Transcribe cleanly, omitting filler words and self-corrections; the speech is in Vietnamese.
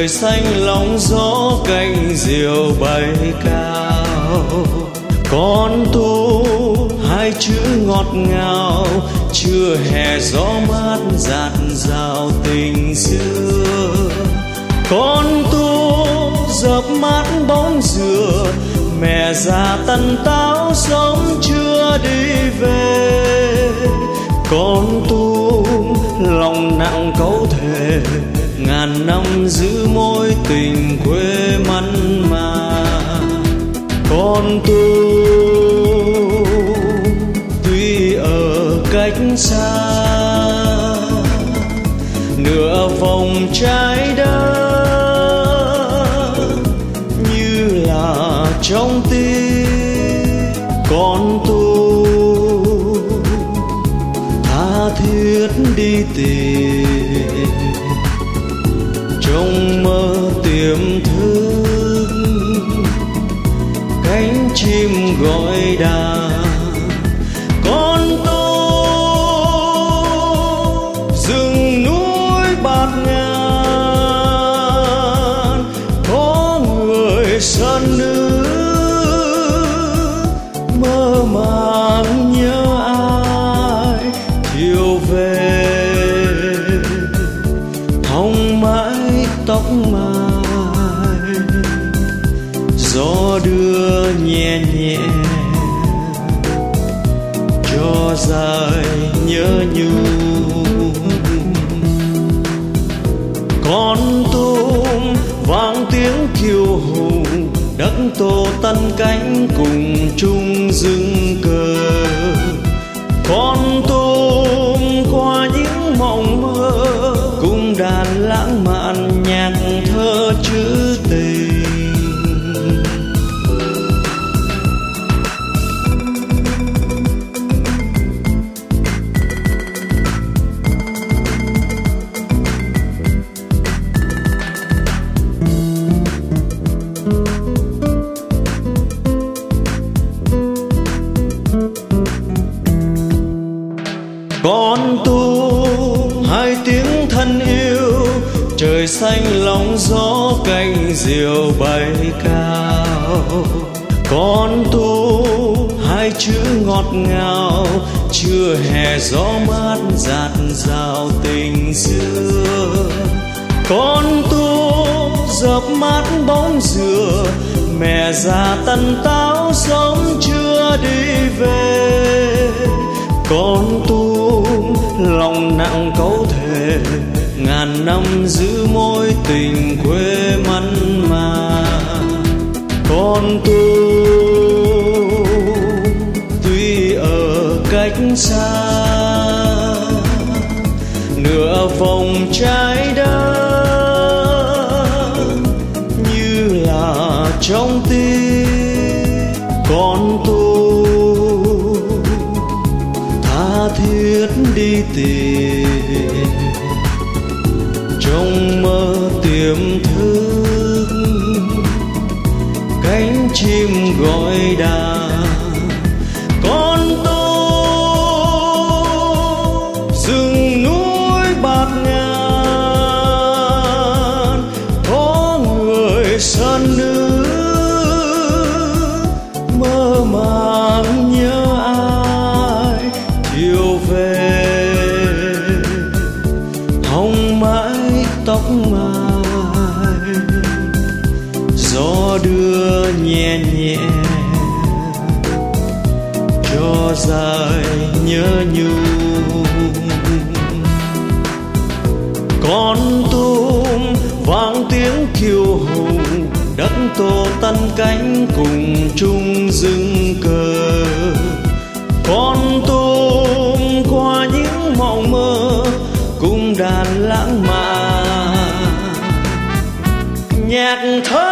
trời xanh lóng gió cánh diều bay cao. Con tu hai chữ ngọt ngào, chưa hè gió mát dạt dào tình xưa. Con tu dợp mát bóng dừa, mẹ già tần táo sống chưa đi về. Con tu lòng nặng câu thề, ngàn năm giữ mối tình quê mặn mà. Con tu tuy ở cách xa, nửa vòng trái đất như là trong tim. Con tu tha thiết đi tìm, trong mơ tiềm thức cánh chim gọi đàn. Con tu rừng núi bạt ngàn, có người sơn nữ mơ màng nhớ ai chiều về. Hồng mái tóc mai gió đưa nhẹ nhẹ, cho dài nhớ nhung. Con tum vang tiếng kiêu hùng, đất tô tân cánh cùng chung rừng cờ. Con tum qua những mộng mơ, cung đàn lãng mạn nhạc thơ trữ tình. Con tu hai tiếng thân yêu, trời xanh lóng gió cánh diều bay cao. Con tu hai chữ ngọt ngào, chưa hè gió mát dạt dào tình xưa. Con tu dợp mát bóng dừa, mẹ già tần táo sống chưa đi về. Con tu lòng nặng câu thề, ngàn năm giữ mối tình quê mặn mà. Con tu tuy ở cách xa, nửa vòng trái đất như là trong tim. Con tu tha thiết đi tìm, trong mơ tiềm thức cánh chim gọi đàn. Con tu rừng núi bạt ngàn, có người sơn nữ mơ màng nhớ ai chiều về. Hồng mái tóc mai gió đưa nhẹ nhẹ, cho dài nhớ nhung. Con tum vang tiếng kiêu hùng, đất tô tân cánh cùng chung rừng cờ. Con tum qua những mộng mơ, cung đàn lãng mạn nhạc thơ